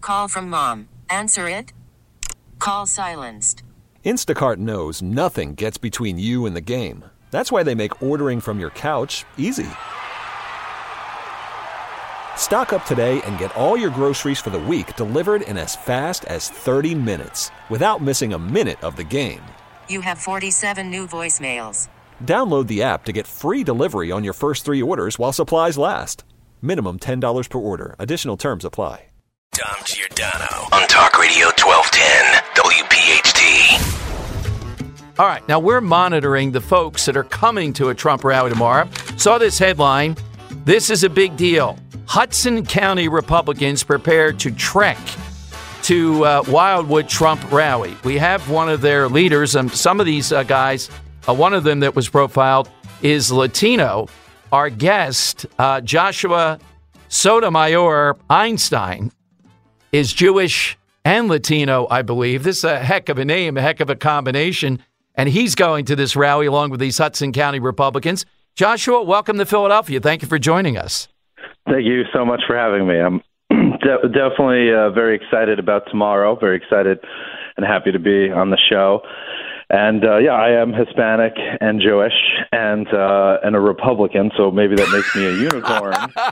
Call from mom. Answer it. Call silenced. Instacart knows nothing gets between you and the game. That's why they make ordering from your couch easy. Stock up today and get all your groceries for the week delivered in as fast as 30 minutes without missing a minute of the game. You have 47 new voicemails. Download the app to get free delivery on your first 3 orders while supplies last. Minimum $10 per order. Additional terms apply. Dom Giordano on Talk Radio 1210 WPHT. All right, now we're monitoring the folks that are coming to a Trump rally tomorrow. Saw this headline. This is a big deal. Hudson County Republicans prepare to trek to Wildwood Trump rally. We have one of their leaders, and some of these guys, one of them that was profiled is Latino. Our guest, Joshua Sotomayor Einstein, is Jewish and Latino, I believe. This is a heck of a name, a heck of a combination. And he's going to this rally along with these Hudson County Republicans. Joshua, welcome to Philadelphia. Thank you for joining us. Thank you so much for having me. I'm definitely very excited about tomorrow, very excited and happy to be on the show. And I am Hispanic and Jewish and a Republican, so maybe that makes me a unicorn.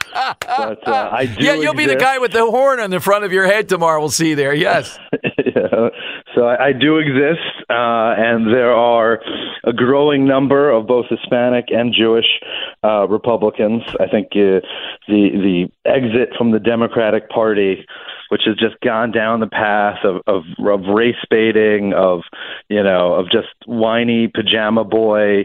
But I do. Yeah, you'll be the guy with the horn on the front of your head tomorrow. We'll see you there. Yes. Yeah. So I do exist, and there are a growing number of both Hispanic and Jewish Republicans. I think the exit from the Democratic Party, which has just gone down the path of race baiting, of just whiny pajama boy,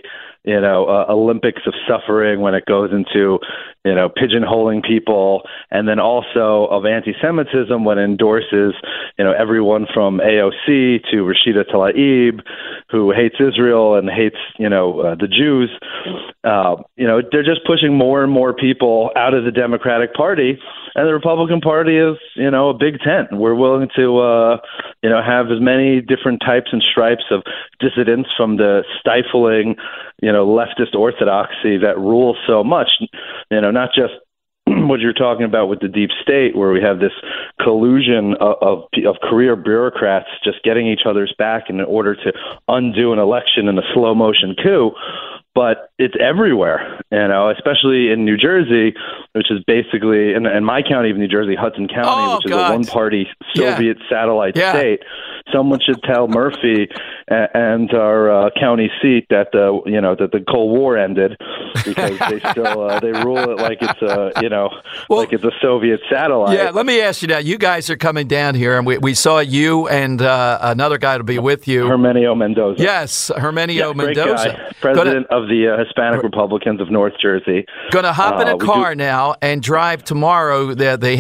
Olympics of suffering when it goes into, pigeonholing people, and then also of anti-Semitism when it endorses, everyone from AOC to Rashida Tlaib, who hates Israel and hates, the Jews. They're just pushing more and more people out of the Democratic Party. And the Republican Party is, a big tent. We're willing to, have as many different types and stripes of dissidents from the stifling, leftist orthodoxy that rules so much, not just what you're talking about with the deep state, where we have this collusion of career bureaucrats just getting each other's back in order to undo an election in a slow motion coup. But it's everywhere, especially in New Jersey, which is basically, in my county of New Jersey, Hudson County, which is a one-party Soviet satellite state. Someone should tell Murphy and our county seat that the Cold War ended, because they still they rule it like it's like it's a Soviet satellite. Yeah, let me ask you now. You guys are coming down here, and we saw you and another guy to be with you, Hermenio Mendoza. Yes, Hermenio Mendoza, guy, president of the Hispanic Republicans of North Jersey. Going to hop in a car now and drive tomorrow.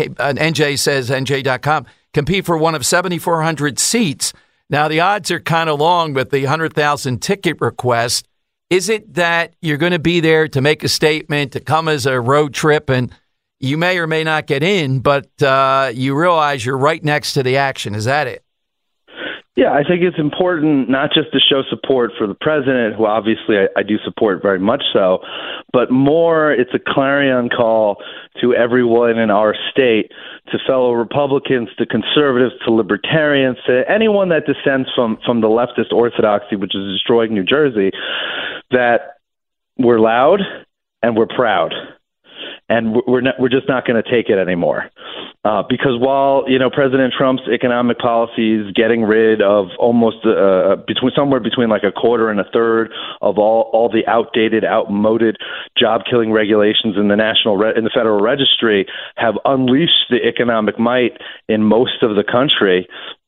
NJ says, NJ.com, compete for one of 7,400 seats. Now, the odds are kind of long with the 100,000 ticket request. Is it that you're going to be there to make a statement, to come as a road trip, and you may or may not get in, but you realize you're right next to the action? Is that it? Yeah, I think it's important not just to show support for the president, who obviously I do support very much so, but more it's a clarion call to everyone in our state, to fellow Republicans, to conservatives, to libertarians, to anyone that dissents from the leftist orthodoxy, which is destroying New Jersey, that we're loud and we're proud. And we're just not going to take it anymore. Because while, President Trump's economic policies getting rid of almost somewhere between like a quarter and a third of all the outdated, outmoded job-killing regulations in the Federal Registry have unleashed the economic might in most of the country,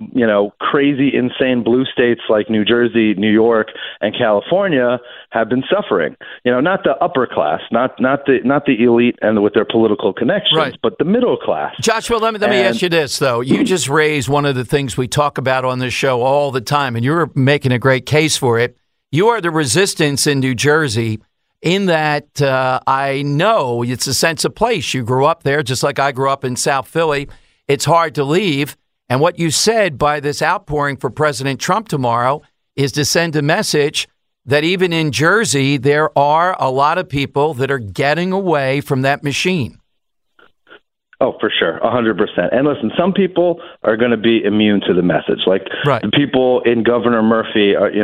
crazy, insane blue states like New Jersey, New York, and California have been suffering. Not the upper class, not the elite and with their political connections, right, but the middle class. Joshua, let me ask you this, though. You just raised one of the things we talk about on this show all the time, and you're making a great case for it. You are the resistance in New Jersey, in that I know it's a sense of place. You grew up there, just like I grew up in South Philly. It's hard to leave. And what you said by this outpouring for President Trump tomorrow is to send a message that even in Jersey, there are a lot of people that are getting away from that machine. Oh, for sure, 100%. And listen, some people are going to be immune to the message. Like the people in Governor Murphy are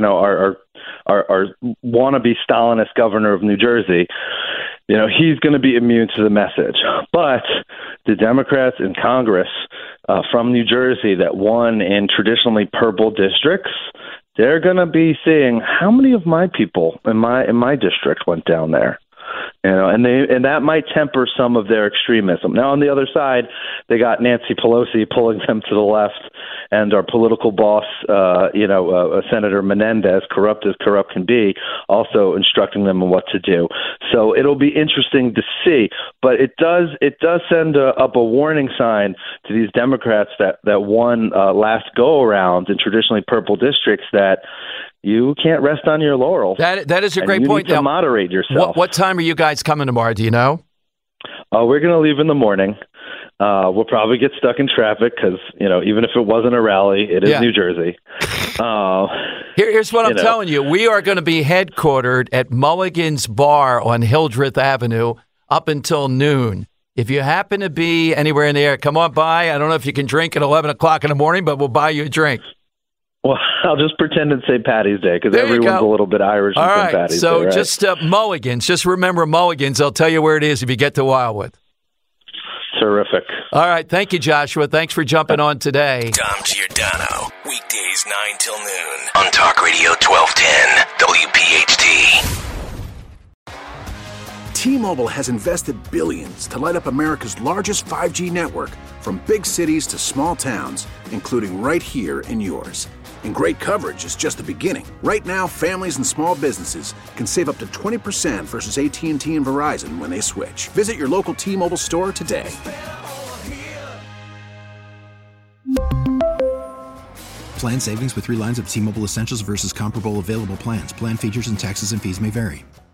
wannabe Stalinist governor of New Jersey. He's going to be immune to the message. But the Democrats in Congress from New Jersey that won in traditionally purple districts, they're going to be seeing how many of my people in my district went down there. And that might temper some of their extremism. Now, on the other side, they got Nancy Pelosi pulling them to the left, and our political boss, Senator Menendez, corrupt as corrupt can be, also instructing them on what to do. So it'll be interesting to see. But it does send up a warning sign to these Democrats that won last go around in traditionally purple districts that you can't rest on your laurels. That is a great point. You need to moderate yourself. What time are you guys coming tomorrow? Do you know? We're going to leave in the morning. We'll probably get stuck in traffic because, even if it wasn't a rally, it is New Jersey. Here's what I'm telling you. We are going to be headquartered at Mulligan's Bar on Hildreth Avenue up until noon. If you happen to be anywhere in the area, come on by. I don't know if you can drink at 11 o'clock in the morning, but we'll buy you a drink. Well, I'll just pretend it's St. Patty's Day because everyone's a little bit Irish on St. Patty's Day. So just Mulligan's. Just remember Mulligan's. I'll tell you where it is if you get to Wildwood. Terrific. All right. Thank you, Joshua. Thanks for jumping on today. Dom Giordano. Weekdays 9 till noon. On Talk Radio 1210 WPHT. T-Mobile has invested billions to light up America's largest 5G network, from big cities to small towns, including right here in yours. And great coverage is just the beginning. Right now, families and small businesses can save up to 20% versus AT&T and Verizon when they switch. Visit your local T-Mobile store today. Plan savings with 3 lines of T-Mobile Essentials versus comparable available plans. Plan features and taxes and fees may vary.